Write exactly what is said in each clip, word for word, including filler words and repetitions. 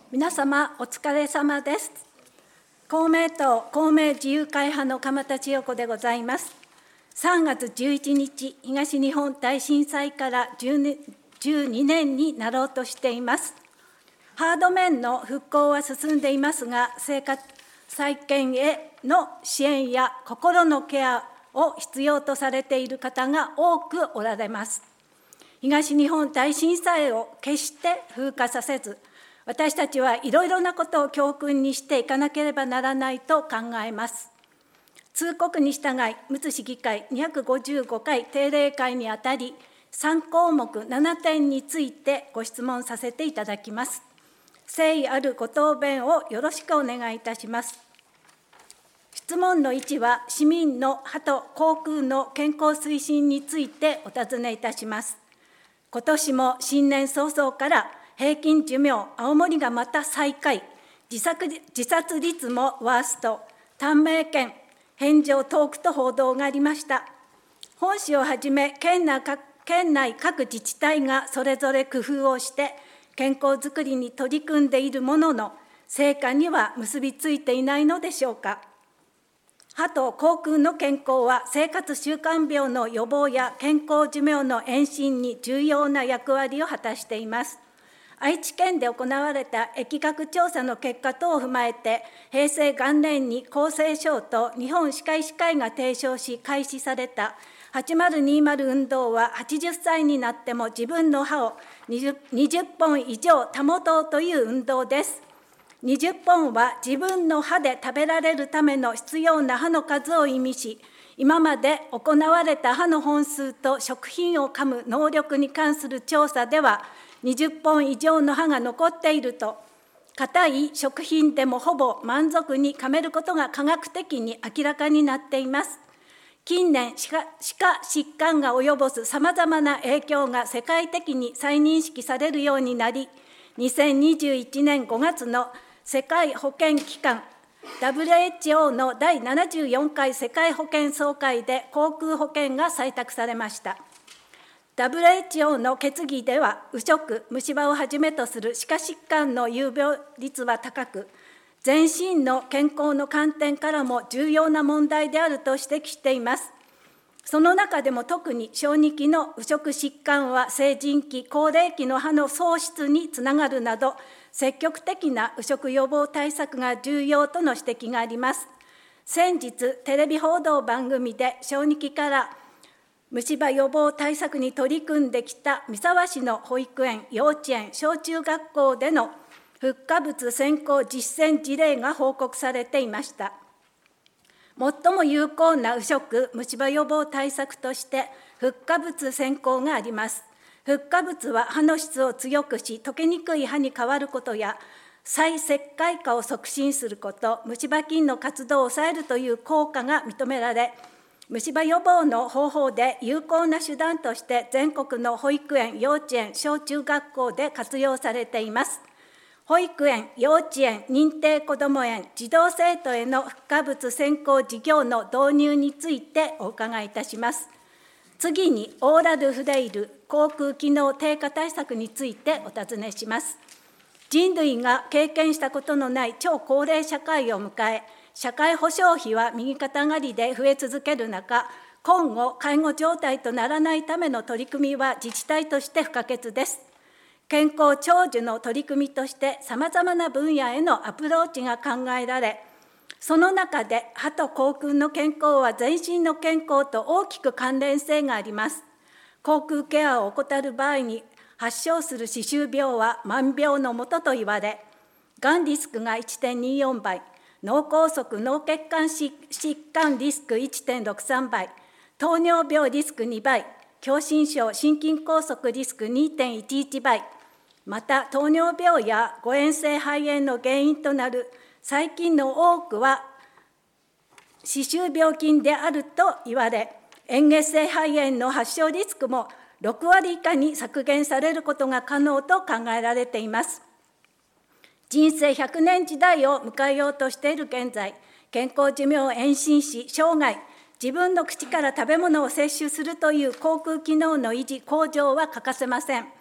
皆様お疲れ様です。公明党公明自由会派の鎌田千代子でございます。さんがつじゅういちにち、東日本大震災からじゅうにねんになろうとしています。ハード面の復興は進んでいますが、生活再建への支援や心のケアを必要とされている方が多くおられます。東日本大震災を決して風化させず、私たちはいろいろなことを教訓にしていかなければならないと考えます。通告に従い、むつ市議会にひゃくごじゅうごかい定例会にあたり、さんこうもくななてんについてご質問させていただきます。誠意あるご答弁をよろしくお願いいたします。質問のいちは、市民の歯と口腔の健康推進についてお尋ねいたします。今年も新年早々から平均寿命、青森がまた最下位、自殺、自殺率もワースト、短命県、返上遠くと報道がありました。本市をはじめ県内各、県内各自治体がそれぞれ工夫をして健康づくりに取り組んでいるものの、成果には結びついていないのでしょうか。歯と口腔の健康は生活習慣病の予防や健康寿命の延伸に重要な役割を果たしています。愛知県で行われた疫学調査の結果等を踏まえて、平成元年に厚生省と日本歯科医師会が提唱し開始されたはちまるにまる運動は、はちじゅっさいになっても自分の歯をにじゅっぽん以上保とうという運動です。にじゅっぽんは自分の歯で食べられるための必要な歯の数を意味し、今まで行われた歯の本数と食品を噛む能力に関する調査では、にじゅっぽん以上の歯が残っていると、硬い食品でもほぼ満足に噛めることが科学的に明らかになっています。近年、歯科疾患が及ぼすさまざまな影響が世界的に再認識されるようになり、にせんにじゅういちねんごがつの世界保健機関 ダブリューエイチオー のだいななじゅうよんかい世界保健総会で口腔保健が採択されました。ダブリューエイチオー の決議では、右食、虫歯をはじめとする歯科疾患の有病率は高く、全身の健康の観点からも重要な問題であると指摘しています。その中でも特に小児期の右食疾患は成人期、高齢期の歯の喪失につながるなど、積極的な右食予防対策が重要との指摘があります。先日、テレビ報道番組で小児期から虫歯予防対策に取り組んできた三沢市の保育園、幼稚園、小中学校でのフッ化物先行実践事例が報告されていました。最も有効な右食虫歯予防対策としてフッ化物先行があります。フッ化物は歯の質を強くし、溶けにくい歯に変わることや、再石灰化を促進すること、虫歯菌の活動を抑えるという効果が認められ、虫歯予防の方法で有効な手段として全国の保育園、幼稚園、小中学校で活用されています。保育園、幼稚園、認定こども園、児童生徒へのフッ化物先行事業の導入についてお伺いいたします。次に、オーラルフレイル、口腔機能低下対策についてお尋ねします。人類が経験したことのない超高齢社会を迎え、社会保障費は右肩上がりで増え続ける中、今後、介護状態とならないための取り組みは自治体として不可欠です。健康長寿の取り組みとして、さまざまな分野へのアプローチが考えられ、その中で歯と口腔の健康は全身の健康と大きく関連性があります。口腔ケアを怠る場合に発症する歯周病は万病のもとと言われ、がんリスクが いってんによんばい、脳梗塞・脳血管疾患リスク いってんろくさんばい、糖尿病リスクにばい、狭心症・心筋梗塞リスク にてんいちいちばい、また糖尿病や誤嚥性肺炎の原因となる細菌の多くは歯周病菌であると言われ、嚥下性肺炎の発症リスクもろくわり以下に削減されることが可能と考えられています。人生ひゃくねん時代を迎えようとしている現在、健康寿命を延伸し、生涯、自分の口から食べ物を摂取するという口腔機能の維持・向上は欠かせません。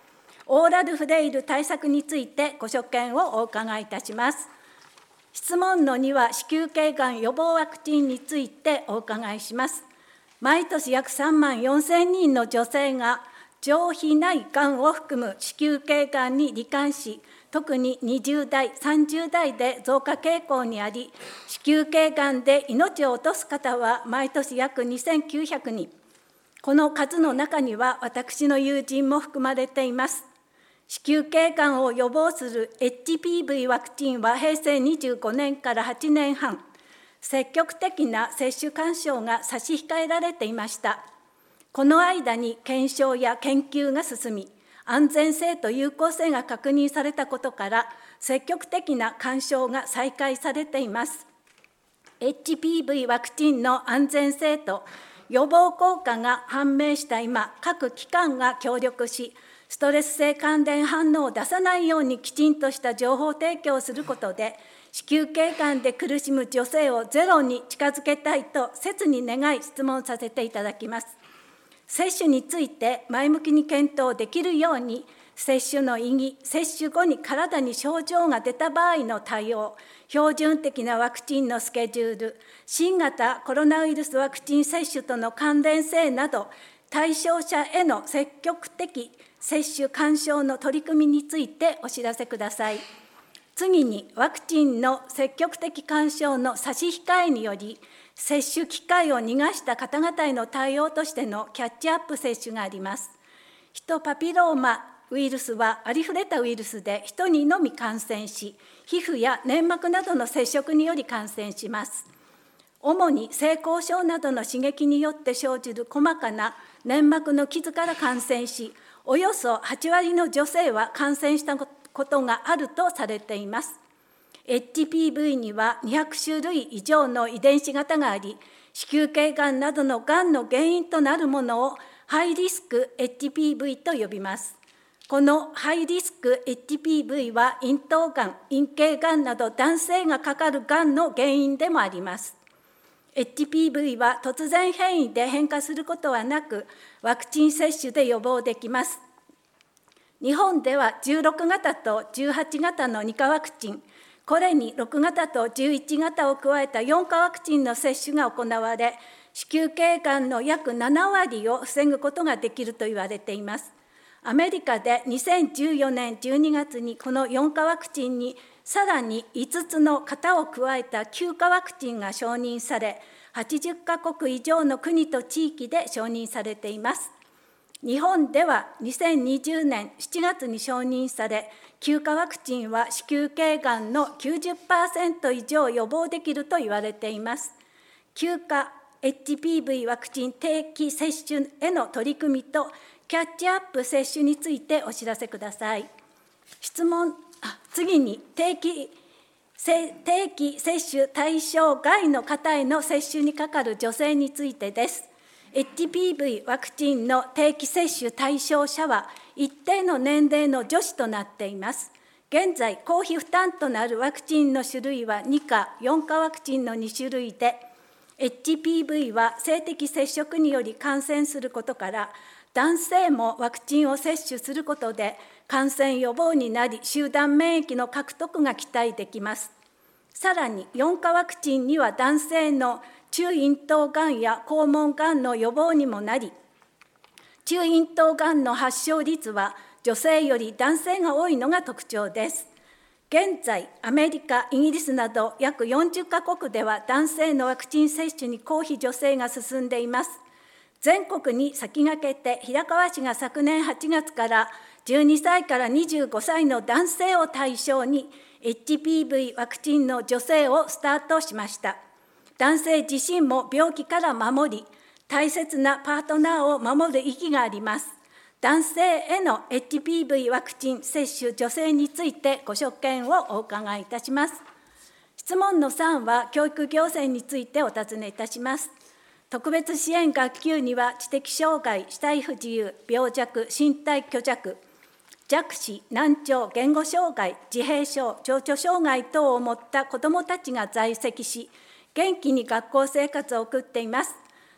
オーラルフレイル対策についてご所見をお伺いいたします。質問のには、子宮頸がん予防ワクチンについてお伺いします。毎年約さんまんよんせんにんの女性が上皮内がんを含む子宮頸がんに罹患し、特ににじゅうだい、さんじゅうだいで増加傾向にあり、子宮頸がんで命を落とす方は毎年約にせんきゅうひゃくにん。この数の中には私の友人も含まれています。子宮頸がんを予防する エイチピーブイ ワクチンはへいせいにじゅうごねんからはちねんはん、積極的な接種勧奨が差し控えられていました。この間に検証や研究が進み、安全性と有効性が確認されたことから、積極的な勧奨が再開されています。エイチピーブイ ワクチンの安全性と予防効果が判明した今、各機関が協力し、ストレス性関連反応を出さないようにきちんとした情報提供をすることで、子宮頸がんで苦しむ女性をゼロに近づけたいと切に願い質問させていただきます。接種について前向きに検討できるように、接種の意義、接種後に体に症状が出た場合の対応、標準的なワクチンのスケジュール、新型コロナウイルスワクチン接種との関連性など、対象者への積極的接種勧奨の取り組みについてお知らせください。次に、ワクチンの積極的勧奨の差し控えにより、接種機会を逃がした方々への対応としてのキャッチアップ接種があります。ヒトパピローマウイルスはありふれたウイルスで人にのみ感染し、皮膚や粘膜などの接触により感染します。主に性交渉などの刺激によって生じる細かな粘膜の傷から感染し、およそはちわりの女性は感染したことがあるとされています。エイチピーブイ にはにひゃくしゅるい以上の遺伝子型があり、子宮頸がんなどのがんの原因となるものをハイリスク エイチピーブイ と呼びます。このハイリスク エイチピーブイ は咽頭がん、陰茎がんなど男性がかかるがんの原因でもあります。エイチピーブイ は突然変異で変化することはなく、ワクチン接種で予防できます。日本ではじゅうろくがたとじゅうはちがたのにかワクチン、これにろくがたとじゅういちがたを加えたよんかワクチンの接種が行われ、子宮頸がんの約ななわりを防ぐことができると言われています。アメリカでにせんじゅうよねんじゅうにがつにこのよんかワクチンにさらにいつつの型を加えたきゅうかワクチンが承認され、はちじゅっかこく以上の国と地域で承認されています。日本ではにせんにじゅうねんしちがつに承認され、きゅうかワクチンは子宮頸がんの きゅうじゅっパーセント 以上予防できると言われています。きゅうか エイチピーブイ ワクチン定期接種への取り組みとキャッチアップ接種についてお知らせください。質問、あ次に定期、定期接種対象外の方への接種にかかる女性についてです。エイチピーブイ ワクチンの定期接種対象者は一定の年齢の女子となっています。現在、公費負担となるワクチンの種類はにか、よんかワクチンのにしゅるいで、エイチピーブイ は性的接触により感染することから、男性もワクチンを接種することで感染予防になり、集団免疫の獲得が期待できます。さらによんかワクチンには男性の中咽頭がんや肛門がんの予防にもなり、中咽頭がんの発症率は女性より男性が多いのが特徴です。現在、アメリカ、イギリスなど約よんじゅっかこくでは男性のワクチン接種に公費助成が進んでいます。全国に先駆けて平川市が昨年はちがつからじゅうにさいからにじゅうごさいの男性を対象に エイチピーブイ ワクチンの助成をスタートしました。男性自身も病気から守り、大切なパートナーを守る意義があります。男性への エイチピーブイ ワクチン接種助成についてご所見をお伺いいたします。質問のさんは教育行政についてお尋ねいたします。特別支援学級には知的障害、肢体不自由、病弱、身体虚弱、弱視、難聴、言語障害、自閉症、情緒障害等を持った子どもたちが在籍し、元気に学校生活を送っています。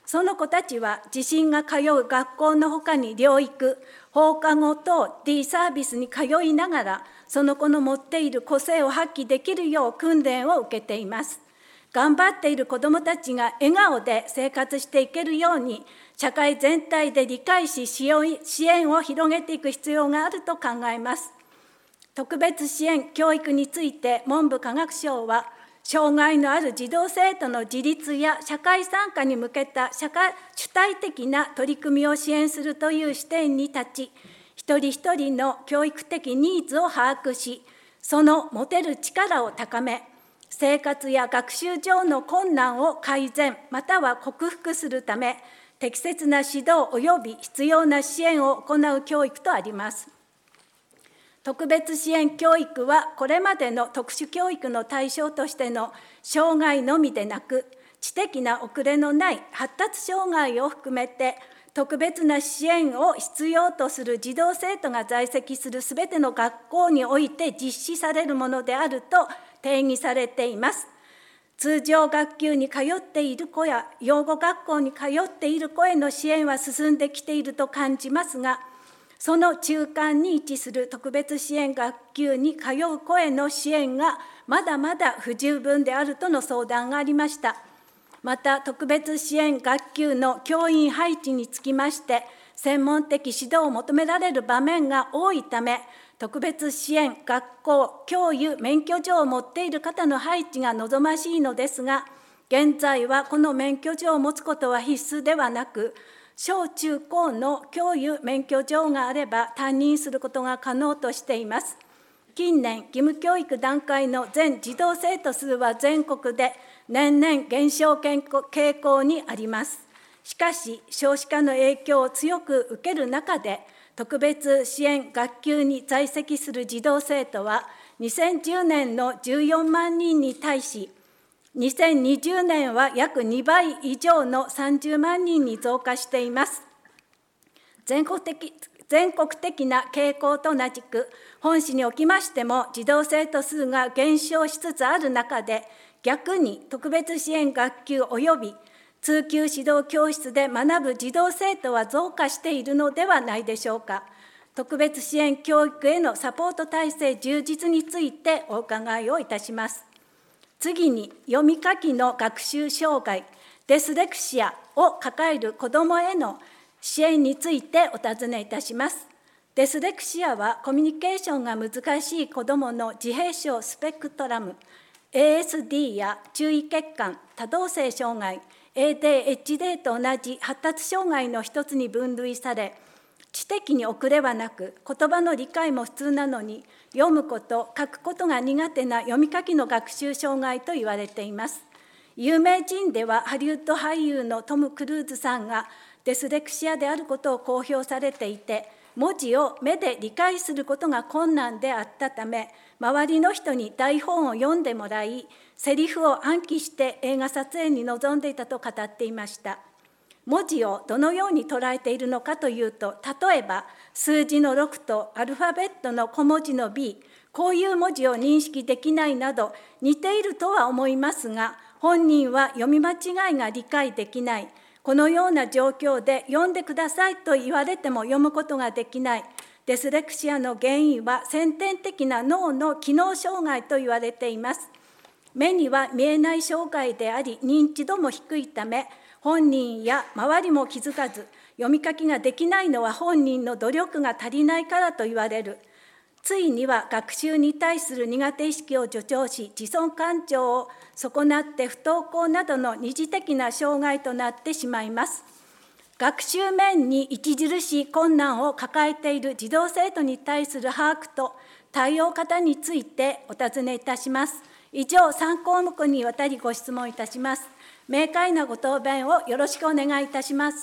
その子たちは自身が通う学校のほかに療育、放課後等 D サービスに通いながら、その子の持っている個性を発揮できるよう訓練を受けています。頑張っている子どもたちが笑顔で生活していけるように、社会全体で理解し、支援を広げていく必要があると考えます。特別支援教育について文部科学省は、障害のある児童生徒の自立や社会参加に向けた社会主体的な取り組みを支援するという視点に立ち、一人一人の教育的ニーズを把握し、その持てる力を高め、生活や学習上の困難を改善または克服するため、適切な指導及び必要な支援を行う教育とあります。特別支援教育は、これまでの特殊教育の対象としての障害のみでなく、知的な遅れのない発達障害を含めて、特別な支援を必要とする児童生徒が在籍するすべての学校において実施されるものであると定義されています。通常学級に通っている子や養護学校に通っている子への支援は進んできていると感じますが、その中間に位置する特別支援学級に通う子への支援がまだまだ不十分であるとの相談がありました。また、特別支援学級の教員配置につきまして、専門的指導を求められる場面が多いため、特別支援学校教諭免許状を持っている方の配置が望ましいのですが、現在はこの免許状を持つことは必須ではなく、小中高の教諭免許状があれば担任することが可能としています。近年、義務教育段階の全児童生徒数は全国で年々減少傾向にあります。しかし、少子化の影響を強く受ける中で、特別支援学級に在籍する児童生徒は、にせんじゅうねんのじゅうよんまんにんに対し、にせんにじゅうねんは約にばい以上のさんじゅうまんにんに増加しています。全国的、全国的な傾向と同じく、本市におきましても児童生徒数が減少しつつある中で、逆に特別支援学級及び通級指導教室で学ぶ児童生徒は増加しているのではないでしょうか。特別支援教育へのサポート体制充実についてお伺いをいたします。次に、読み書きの学習障害、デスレクシアを抱える子どもへの支援についてお尋ねいたします。デスレクシアはコミュニケーションが難しい子どもの自閉症スペクトラム、エーエスディー や注意欠陥、多動性障害、エーディーエイチディー と同じ発達障害の一つに分類され、知的に遅れはなく、言葉の理解も普通なのに、読むこと、書くことが苦手な読み書きの学習障害と言われています。有名人ではハリウッド俳優のトム・クルーズさんがデスレクシアであることを公表されていて、文字を目で理解することが困難であったため、周りの人に台本を読んでもらい、セリフを暗記して映画撮影に臨んでいたと語っていました。文字をどのように捉えているのかというと、例えば数字のろくとアルファベットの小文字の B、こういう文字を認識できないなど似ているとは思いますが、本人は読み間違いが理解できない。このような状況で読んでくださいと言われても読むことができない。デスレクシアの原因は先天的な脳の機能障害と言われています。目には見えない障害であり、認知度も低いため、本人や周りも気づかず、読み書きができないのは本人の努力が足りないからと言われる。ついには学習に対する苦手意識を助長し、自尊感情を損なって不登校などの二次的な障害となってしまいます。学習面に著しい困難を抱えている児童生徒に対する把握と対応方についてお尋ねいたします。以上さん項目にわたりご質問いたします。明快なご答弁をよろしくお願いいたします。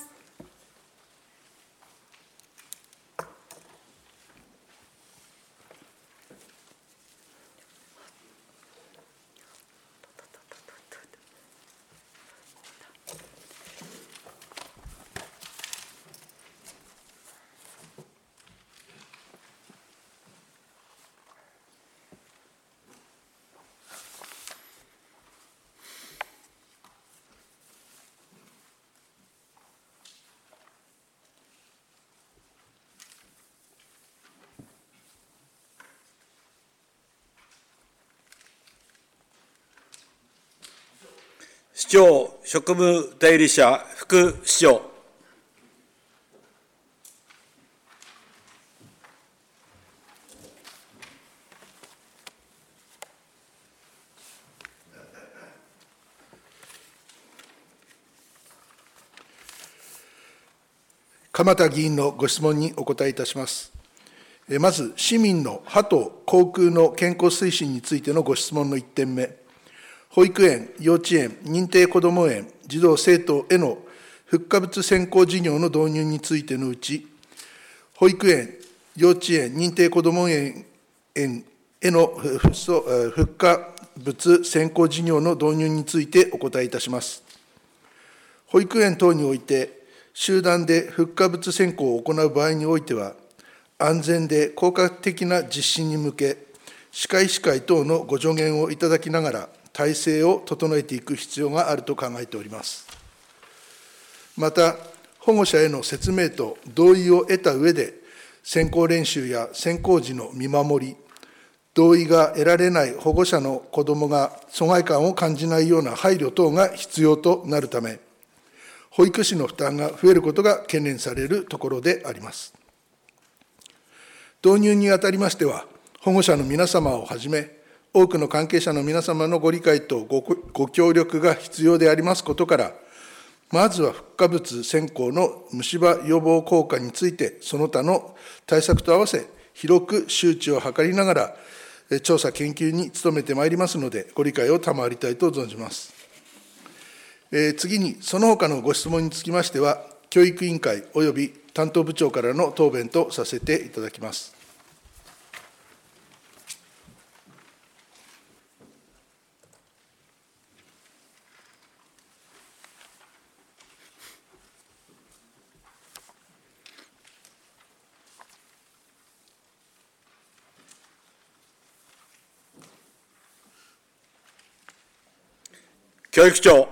市長職務代理者副市長。 鎌田議員のご質問にお答えいたします。まず、市民の歯と口腔の健康推進についてのご質問のいってんめ、保育園、幼稚園、認定こども園、児童・生徒へのフッ化物選考事業の導入についてのうち、保育園、幼稚園、認定こども園へのフッ化物選考事業の導入についてお答えいたします。保育園等において、集団でフッ化物選考を行う場合においては、安全で効果的な実施に向け、歯科医師会等のご助言をいただきながら、体制を整えていく必要があると考えております。また、保護者への説明と同意を得た上で、選考練習や選考時の見守り、同意が得られない保護者の子どもが疎外感を感じないような配慮等が必要となるため、保育士の負担が増えることが懸念されるところであります。導入にあたりましては、保護者の皆様をはじめ、多くの関係者の皆様のご理解と ご, ご協力が必要でありますことから、まずはフッ化物選考の虫歯予防効果について、その他の対策と合わせ、広く周知を図りながら、調査研究に努めてまいりますので、ご理解を賜りたいと存じます。えー、次に、その他のご質問につきましては、教育委員会および担当部長からの答弁とさせていただきます。 教育長。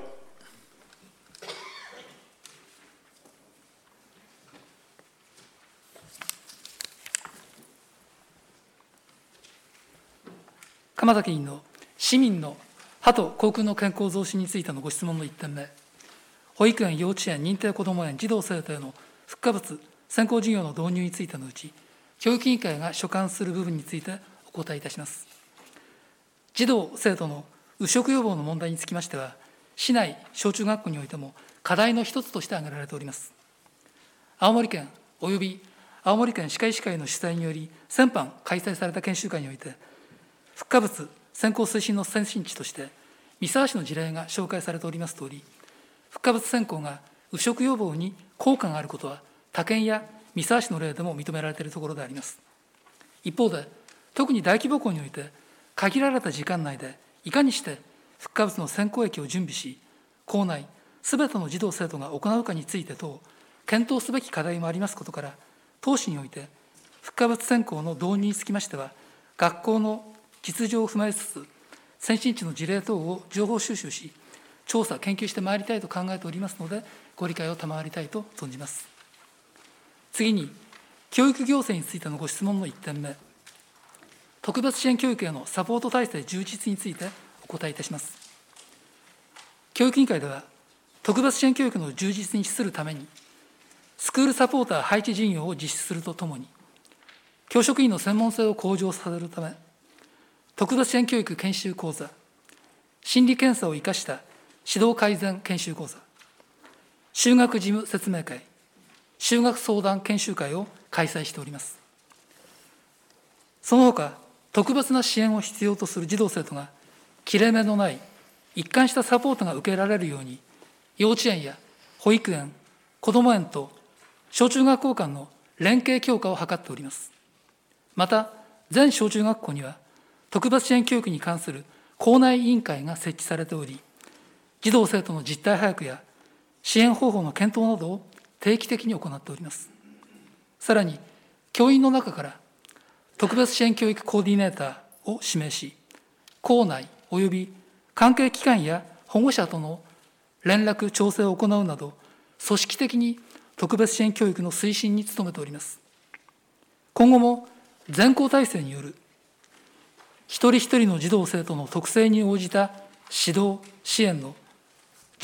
鎌田議員の市民の歯と口腔の健康増進についてのご質問のいってんめ、保育園、幼稚園、認定こども園、児童生徒へのフッ化物選考事業の導入についてのうち、教育委員会が所管する部分についてお答えいたします。児童・生徒の誤食予防の問題につきましては、市内小中学校においても課題の一つとして挙げられております。青森県および青森県歯科医師会の主催により、先般開催された研修会において、フッ化物選考推進の先進地として、三沢市の事例が紹介されておりますとおり、フッ化物選考が誤食予防に効果があることは、他県や三沢市の例でも認められているところであります。一方で、特に大規模校において、限られた時間内で、いかにしてフッ化物の選考液を準備し、校内すべての児童生徒が行うかについて等、検討すべき課題もありますことから、当市において、フッ化物選考の導入につきましては、学校の実情を踏まえつつ、先進地の事例等を情報収集し、調査、研究してまいりたいと考えておりますので、ご理解を賜りたいと存じます。次に、教育行政についてのご質問のいってんめ、特別支援教育へのサポート体制充実についてお答えいたします。教育委員会では、特別支援教育の充実に資するために、スクールサポーター配置事業を実施するとともに、教職員の専門性を向上させるため、特別支援教育研修講座、心理検査を生かした指導改善研修講座、就学事務説明会、就学相談研修会を開催しております。その他、特別な支援を必要とする児童生徒が、切れ目のない一貫したサポートが受けられるように、幼稚園や保育園、こども園と小中学校間の連携強化を図っております。また、全小中学校には、特別支援教育に関する校内委員会が設置されており、児童生徒の実態把握や支援方法の検討などを定期的に行っております。さらに、教員の中から特別支援教育コーディネーターを指名し、校内および関係機関や保護者との連絡・調整を行うなど、組織的に特別支援教育の推進に努めております。今後も全校体制による一人一人の児童生徒の特性に応じた指導・支援の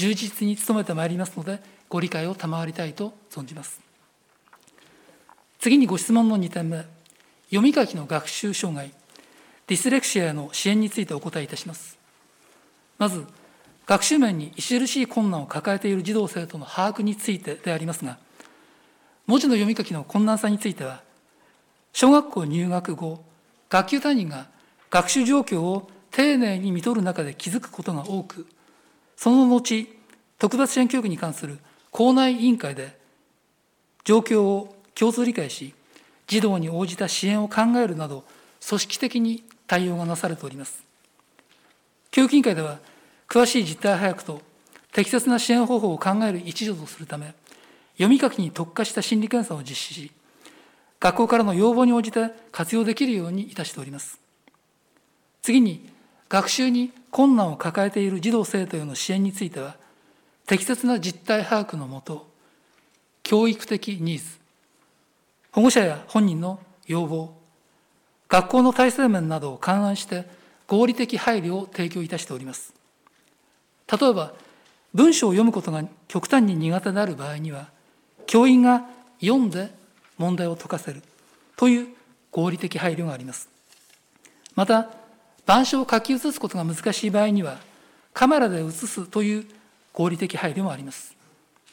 充実に努めてまいりますので、ご理解を賜りたいと存じます。次にご質問のにてんめ、読み書きの学習障害、ディスレクシアへの支援についてお答えいたします。まず、学習面に著しい困難を抱えている児童生徒の把握についてでありますが、文字の読み書きの困難さについては、小学校入学後、学級担任が学習状況を丁寧に見取る中で気づくことが多く、その後、特別支援教育に関する校内委員会で状況を共通理解し、児童に応じた支援を考えるなど、組織的に対応がなされております。教育委員会では、詳しい実態把握と適切な支援方法を考える一助とするため、読み書きに特化した心理検査を実施し、学校からの要望に応じて活用できるようにいたしております。次に、学習に困難を抱えている児童生徒への支援については、適切な実態把握のもと、教育的ニーズ、保護者や本人の要望、学校の体制面などを勘案して合理的配慮を提供いたしております。例えば、文章を読むことが極端に苦手である場合には、教員が読んで問題を解かせるという合理的配慮があります。また、板書を書き写すことが難しい場合には、カメラで写すという合理的配慮もあります。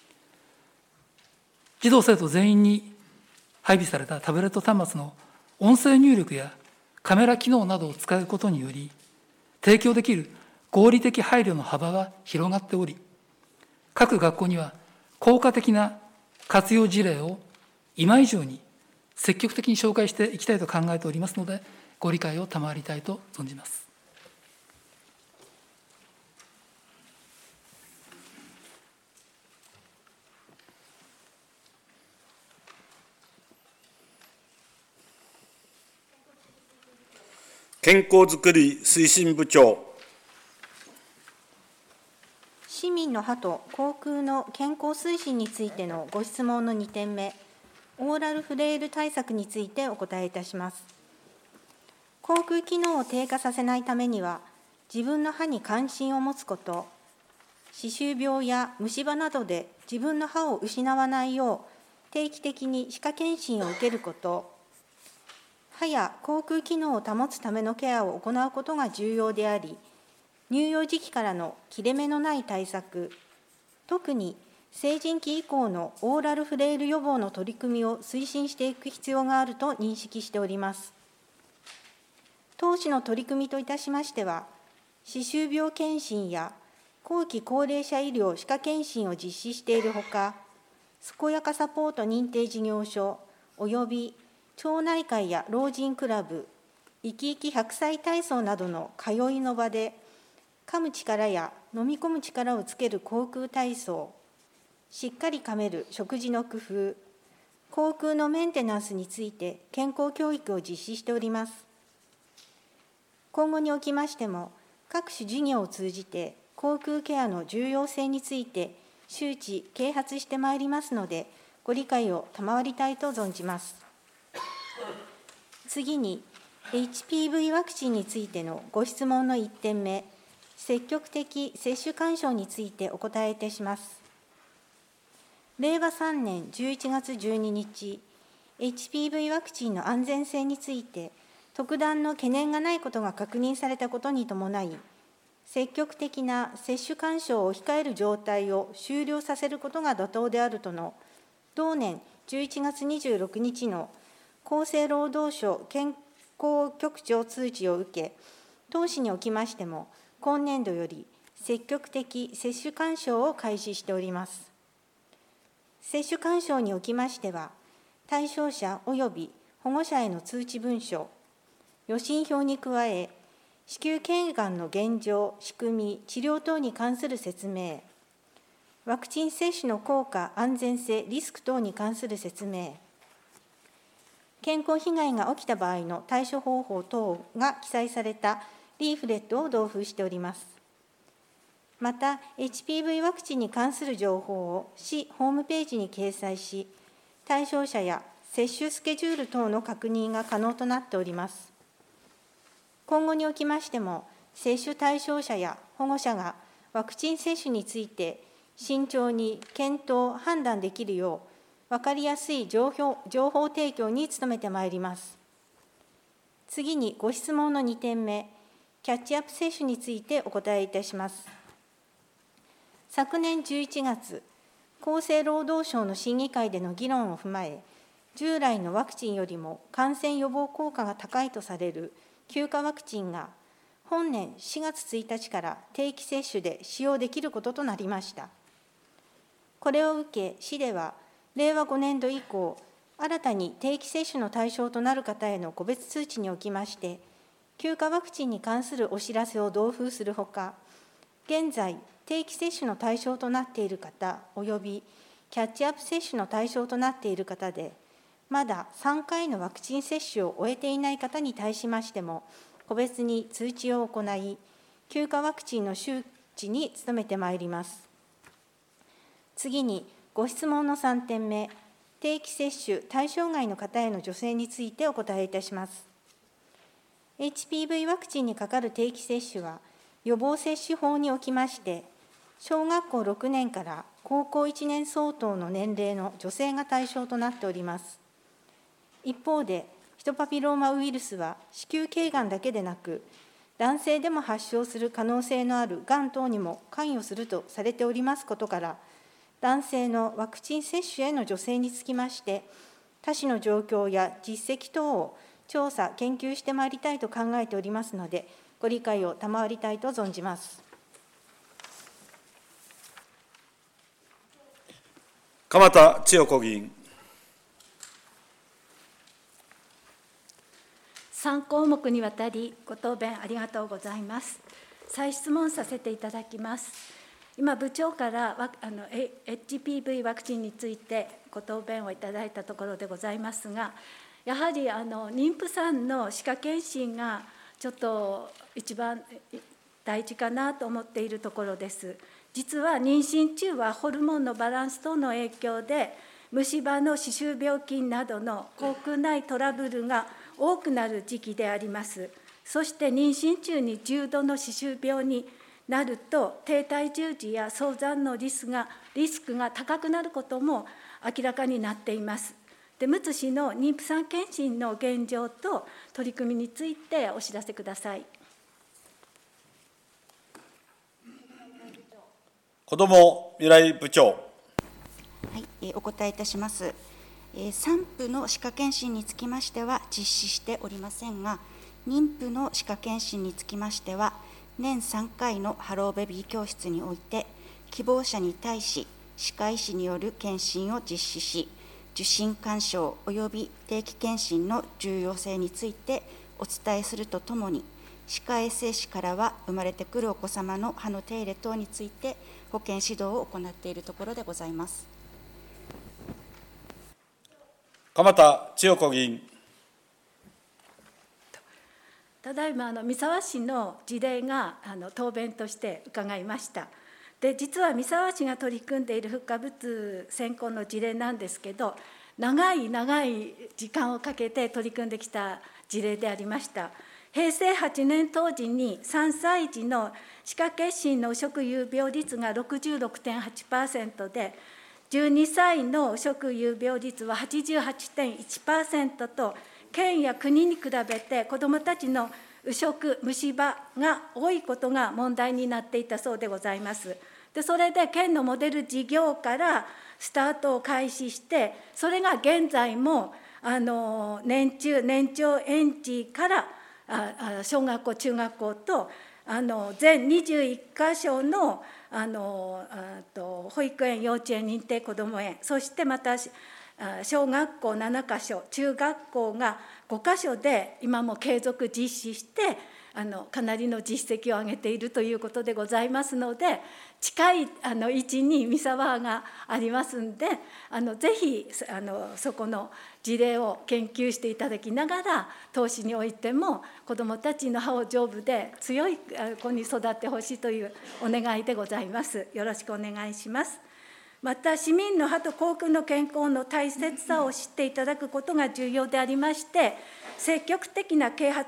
児童生徒全員に配備されたタブレット端末の音声入力やカメラ機能などを使うことにより、提供できる合理的配慮の幅は広がっており、各学校には効果的な活用事例を今以上に積極的に紹介していきたいと考えておりますので、ご理解を賜りたいと存じます。 健康づくり推進部長。 市民の歯と口腔の健康推進についてのご質問のにてんめ、オーラルフレイル対策についてお答えいたします。口腔機能を低下させないためには、自分の歯に関心を持つこと、歯周病や虫歯などで自分の歯を失わないよう、定期的に歯科検診を受けること、歯や口腔機能を保つためのケアを行うことが重要であり、乳幼児期からの切れ目のない対策、特に成人期以降のオーラルフレイル予防の取り組みを推進していく必要があると認識しております。当市の取り組みといたしましては、歯周病検診や後期高齢者医療歯科検診を実施しているほか、健やかサポート認定事業所および町内会や老人クラブ、いきいきひゃくさい体操などの通いの場で、噛む力や飲み込む力をつける口腔体操、しっかり噛める食事の工夫、口腔のメンテナンスについて健康教育を実施しております。今後におきましても、各種事業を通じて口腔ケアの重要性について周知、啓発してまいりますので、ご理解を賜りたいと存じます。次に、エイチピーブイ ワクチンについてのご質問のいってんめ、積極的接種勧奨についてお答えいたします。れいわさんねんじゅういちがつじゅうににち、エイチピーブイ ワクチンの安全性について、特段の懸念がないことが確認されたことに伴い、積極的な接種勧奨を控える状態を終了させることが妥当であるとの、同年じゅういちがつにじゅうろくにちの厚生労働省健康局長通知を受け、当市におきましても、今年度より積極的接種勧奨を開始しております。接種勧奨におきましては、対象者及び保護者への通知文書、予診票に加え、子宮頸がんの現状、仕組み、治療等に関する説明、ワクチン接種の効果、安全性、リスク等に関する説明、健康被害が起きた場合の対処方法等が記載されたリーフレットを同封しております。また、エイチピーブイ ワクチンに関する情報を市ホームページに掲載し、対象者や接種スケジュール等の確認が可能となっております。今後におきましても、接種対象者や保護者がワクチン接種について慎重に検討、判断できるよう、分かりやすい情報、情報提供に努めてまいります。次にご質問のにてんめ、キャッチアップ接種についてお答えいたします。昨年じゅういちがつ、厚生労働省の審議会での議論を踏まえ、従来のワクチンよりも感染予防効果が高いとされる休暇ワクチンが、本年しがつついたちから定期接種で使用できることとなりました。これを受け、市では、れいわごねんど以降、新たに定期接種の対象となる方への個別通知におきまして、休暇ワクチンに関するお知らせを同封するほか、現在、定期接種の対象となっている方およびキャッチアップ接種の対象となっている方で、まださんかいのワクチン接種を終えていない方に対しましても、個別に通知を行い、休暇ワクチンの周知に努めてまいります。次に、ご質問のさんてんめ、定期接種対象外の方への助成についてお答えいたします。エイチピーブイ ワクチンにかかる定期接種は、予防接種法におきまして、小学校ろくねんから高校いちねん相当の年齢の女性が対象となっております。一方で、ヒトパピローマウイルスは子宮頸がんだけでなく、男性でも発症する可能性のあるがん等にも関与するとされておりますことから、男性のワクチン接種への助成につきまして、他市の状況や実績等を調査・研究してまいりたいと考えておりますので、ご理解を賜りたいと存じます。 鎌田千代子議員。 さんこうもくにわたりご答弁ありがとうございます。再質問させていただきます。今、部長からあの エイチピーブイ ワクチンについてご答弁をいただいたところでございますが、やはりあの妊婦さんの歯科検診がちょっと一番大事かなと思っているところです。実は妊娠中はホルモンのバランス等の影響で、虫歯の歯周病菌などの口腔内トラブルが多くなる時期であります。そして妊娠中に重度の歯周病になると、低体重児や早産のリスクが、リスクが高くなることも明らかになっています。で、むつ市の妊婦さん検診の現状と取り組みについてお知らせください。 子ども未来部長。 はい、えー、お答えいたします。えー、産婦の歯科検診につきましては実施しておりませんが、妊婦の歯科検診につきましては、年さんかいのハローベビー教室において、希望者に対し、歯科医師による検診を実施し、受診勧奨および定期検診の重要性についてお伝えするとともに、歯科衛生士からは生まれてくるお子様の歯の手入れ等について保健指導を行っているところでございます。 鎌田千代子議員。 ただいまあの三沢市の事例があの答弁として伺いました。で、実は三沢市が取り組んでいるフッ化物選考の事例なんですけど、長い長い時間をかけて取り組んできた事例でありました。へいせいはちねん当時にさんさい児の歯科検診の汚職有病率が ろくじゅうろくてんはちパーセント で、じゅうにさいの汚職有病率は はちじゅうはちてんいちパーセント と、県や国に比べて子どもたちの汚職、虫歯が多いことが問題になっていたそうでございます。で、それで県のモデル事業からスタートを開始して、それが現在もあの年中、年長園児からあ小学校、中学校とあの全にじゅういっかしょのあのあと保育園、幼稚園、認定こども園、そしてまた小学校ななかしょ、中学校がごかしょで今も継続実施してあのかなりの実績を上げているということでございますので、近いあの位置に三沢がありますので、あのぜひあのそこの事例を研究していただきながら、投資においても子どもたちの歯を丈夫で強い子に育ってほしいというお願いでございます。よろしくお願いします。また、市民の歯と口腔の健康の大切さを知っていただくことが重要でありまして、積極的な啓発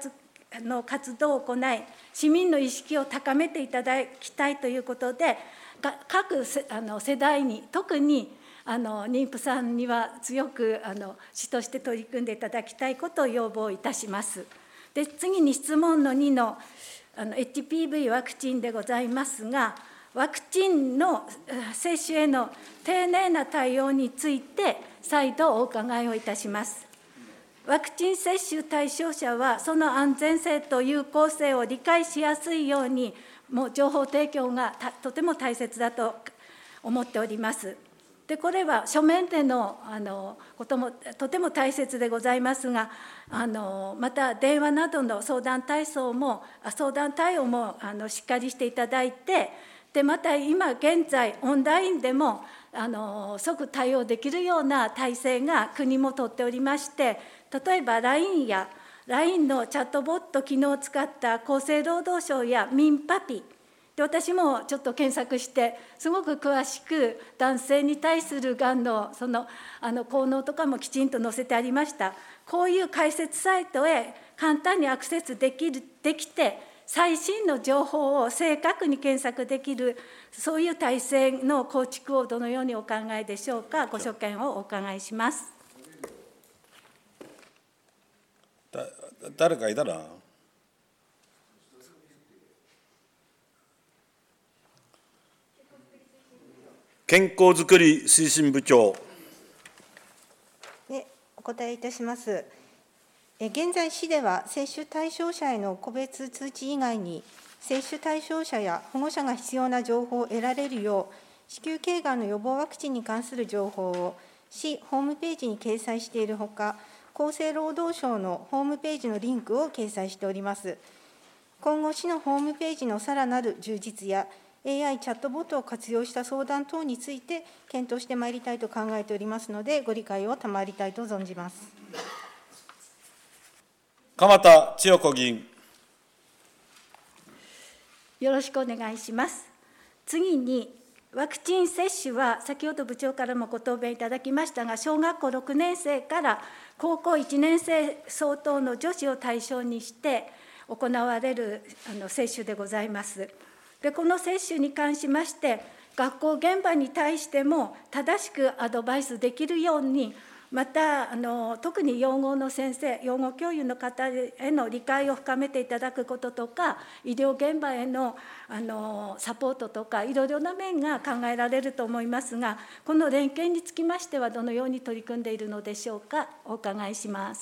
の活動を行い、市民の意識を高めていただきたいということで、各あの世代に、特にあの妊婦さんには強くあの市として取り組んでいただきたいことを要望いたします。で、次に質問のにのあの エイチピーブイ ワクチンでございますが、ワクチンの接種への丁寧な対応について再度お伺いをいたします。ワクチン接種対象者はその安全性と有効性を理解しやすいように、もう情報提供がとても大切だと思っております。で、これは書面でのあのこともとても大切でございますが、あのまた電話などの相談対応も相談対応もあのしっかりしていただいて、でまた今現在オンラインでもあの即対応できるような体制が国も取っておりまして、例えば ライン や ライン のチャットボット機能を使った厚生労働省や民パピで、私もちょっと検索してすごく詳しく男性に対するがんのそのあの効能とかもきちんと載せてありました。こういう解説サイトへ簡単にアクセスできるできて、最新の情報を正確に検索できる、そういう体制の構築をどのようにお考えでしょうか。ご所見をお伺いします。 だ誰かいたら。健康づくり推進部長。 でお答えいたします。現在、市では接種対象者への個別通知以外に、接種対象者や保護者が必要な情報を得られるよう、子宮頸がんの予防ワクチンに関する情報を市ホームページに掲載しているほか、厚生労働省のホームページのリンクを掲載しております。今後、市のホームページのさらなる充実や、エーアイ チャットボットを活用した相談等について検討してまいりたいと考えておりますので、ご理解を賜りたいと存じます。 鎌田千代子議員。 よろしくお願いします。次に、ワクチン接種は先ほど部長からもご答弁いただきましたが、小学校ろくねん生から高校いちねん生相当の女子を対象にして行われるあの接種でございます。で、この接種に関しまして、学校現場に対しても正しくアドバイスできるように、またあの特に養護の先生、養護教諭の方への理解を深めていただくこととか、医療現場へのあのサポートとか、いろいろな面が考えられると思いますが、この連携につきましては、どのように取り組んでいるのでしょうか。お伺いします。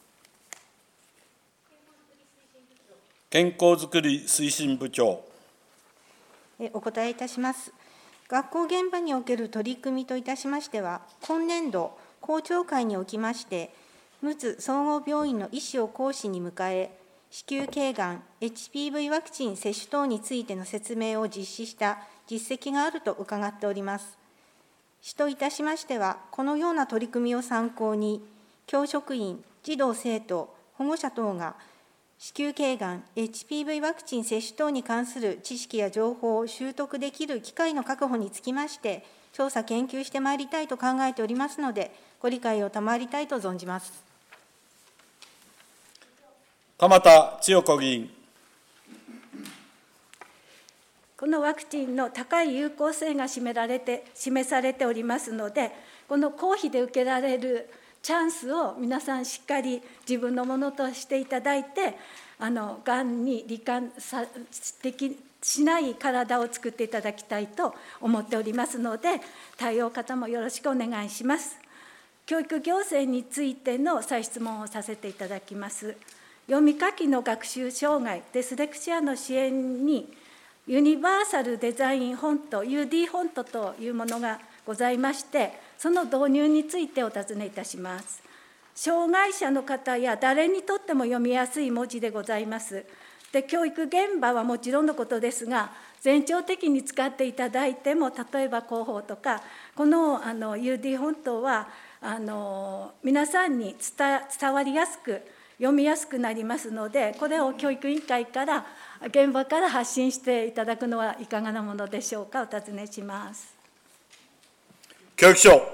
健康づくり推進部長。 お答えいたします。学校現場における取り組みといたしましては、今年度、校長会におきまして、むつ総合病院の医師を講師に迎え、子宮頸がん、エイチピーブイ ワクチン接種等についての説明を実施した実績があると伺っております。市といたしましては、このような取り組みを参考に、教職員、児童・生徒、保護者等が、子宮頸がん、エイチピーブイ ワクチン接種等に関する知識や情報を習得できる機会の確保につきまして、調査・研究してまいりたいと考えておりますので、ご理解を賜りたいと存じます。 鎌田千代子議員。 このワクチンの高い有効性が示られて示されておりますので、この公費で受けられるチャンスを皆さんしっかり自分のものとしていただいて、あのがんに罹患さできしない体を作っていただきたいと思っておりますので、対応方もよろしくお願いします。教育行政についての再質問をさせていただきます。読み書きの学習障害、ディスレクシアの支援に、ユニバーサルデザインフォント、ユーディー フォントというものがございまして、その導入についてお尋ねいたします。障害者の方や誰にとっても読みやすい文字でございます。で、教育現場はもちろんのことですが、全庁的に使っていただいても、例えば広報とか、このあの ユーディー フォントはあの皆さんに 伝, 伝わりやすく、読みやすくなりますので、これを教育委員会から現場から発信していただくのはいかがなものでしょうか。お尋ねします。 教育省。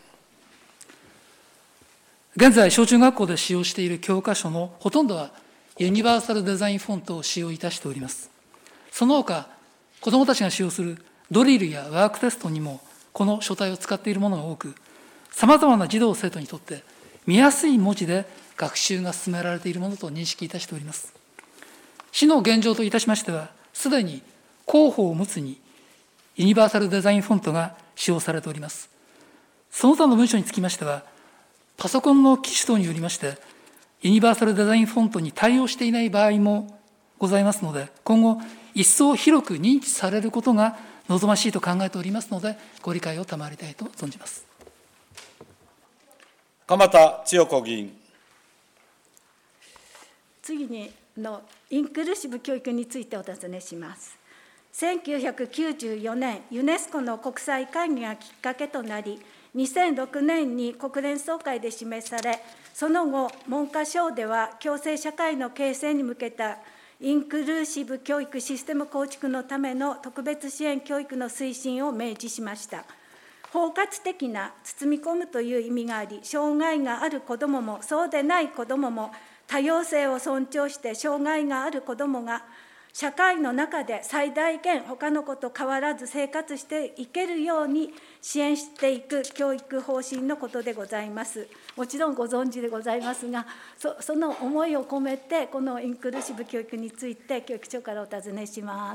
現在、小中学校で使用している教科書のほとんどはユニバーサルデザインフォントを使用いたしております。その他、子どもたちが使用するドリルやワークテストにもこの書体を使っているものが多く、さまざまな児童生徒にとって見やすい文字で学習が進められているものと認識いたしております。市の現状といたしましては、すでに広報陸奥にユニバーサルデザインフォントが使用されております。その他の文書につきましては、パソコンの機種等によりまして、ユニバーサルデザインフォントに対応していない場合もございますので、今後、一層広く認知されることが望ましいと考えておりますので、ご理解を賜りたいと存じます。 鎌田千代子議員。 次にのインクルーシブ教育についてお尋ねします。せんきゅうひゃくきゅうじゅうよねん、ユネスコの国際会議がきっかけとなり、にせんろくねんに国連総会で示され、その後、文科省では共生社会の形成に向けたインクルーシブ教育システム構築のための特別支援教育の推進を明示しました。包括的な包み込むという意味があり、障害がある子どももそうでない子どもも多様性を尊重して障害がある子どもが社会の中で最大限他の子と変わらず生活していけるように支援していく教育方針のことでございます。もちろんご存知でございますが、そ, その思いを込めてこのインクルーシブ教育について教育長からお尋ねします。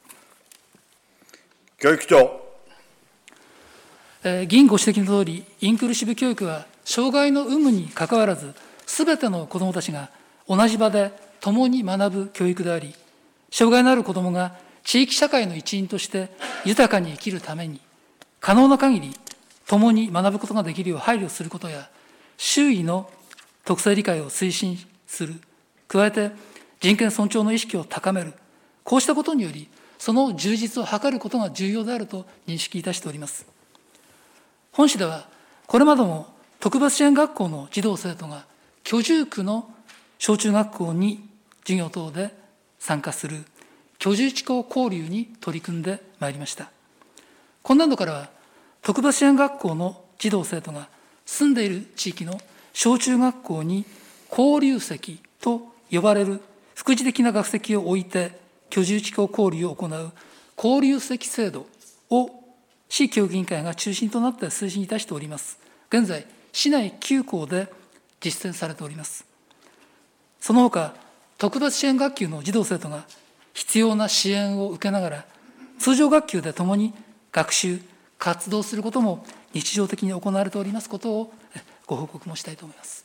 教育長。 えー、議員ご指摘のとおり、インクルーシブ教育は障害の有無にかかわらず、すべての子どもたちが同じ場で共に学ぶ教育であり、障害のある子どもが地域社会の一員として豊かに生きるために、可能な限り共に学ぶことができるよう配慮することや、周囲の特性理解を推進する、加えて人権尊重の意識を高める、こうしたことにより、その充実を図ることが重要であると認識いたしております。本市では、これまでも特別支援学校の児童生徒が居住区の小中学校に授業等で参加する居住地校交流に取り組んでまいりました。今年度からは特別支援学校の児童生徒が住んでいる地域の小中学校に交流席と呼ばれる副次的な学籍を置いて居住地校交流を行う交流席制度を市教育委員会が中心となって推進いたしております。現在、市内きゅう校で実践されております。その他、特別支援学級の児童生徒が必要な支援を受けながら、通常学級で共に学習、活動することも日常的に行われておりますことをご報告もしたいと思います。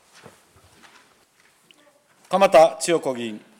鎌田千代子議員。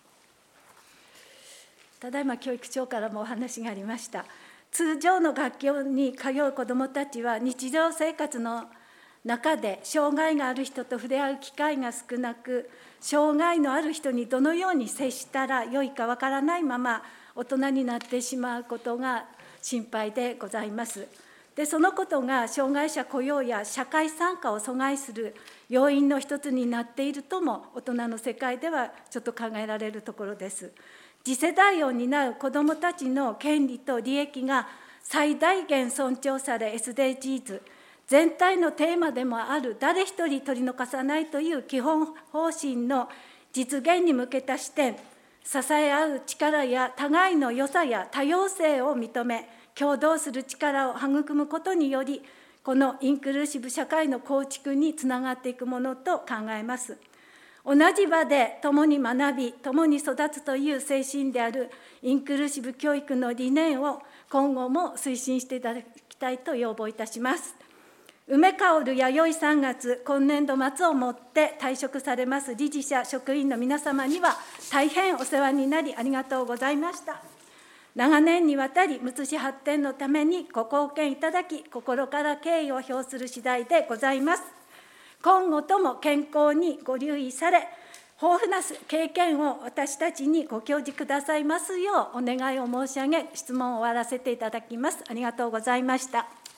ただいま教育長からもお話がありました。通常の学校に通う子どもたちは日常生活の中で障害がある人と触れ合う機会が少なく、障害のある人にどのように接したらよいかわからないまま大人になってしまうことが心配でございます。で、そのことが障害者雇用や社会参加を阻害する要因の一つになっているとも大人の世界ではちょっと考えられるところです。次世代を担う子どもたちの権利と利益が最大限尊重され、 エスディージーズ 全体のテーマでもある誰一人取り残さないという基本方針の実現に向けた視点、支え合う力や互いの良さや多様性を認め、協働する力を育むことにより、このインクルーシブ社会の構築につながっていくものと考えます。同じ場で共に学び、共に育つという精神であるインクルーシブ教育の理念を今後も推進していただきたいと要望いたします。梅香る弥生さんがつ、今年度末をもって退職されます理事者、職員の皆様には大変お世話になりありがとうございました。長年にわたりむつ市発展のためにご貢献いただき、心から敬意を表する次第でございます。今後とも健康にご留意され、豊富な経験を私たちにご教示くださいますようお願いを申し上げ、質問を終わらせていただきます。ありがとうございました。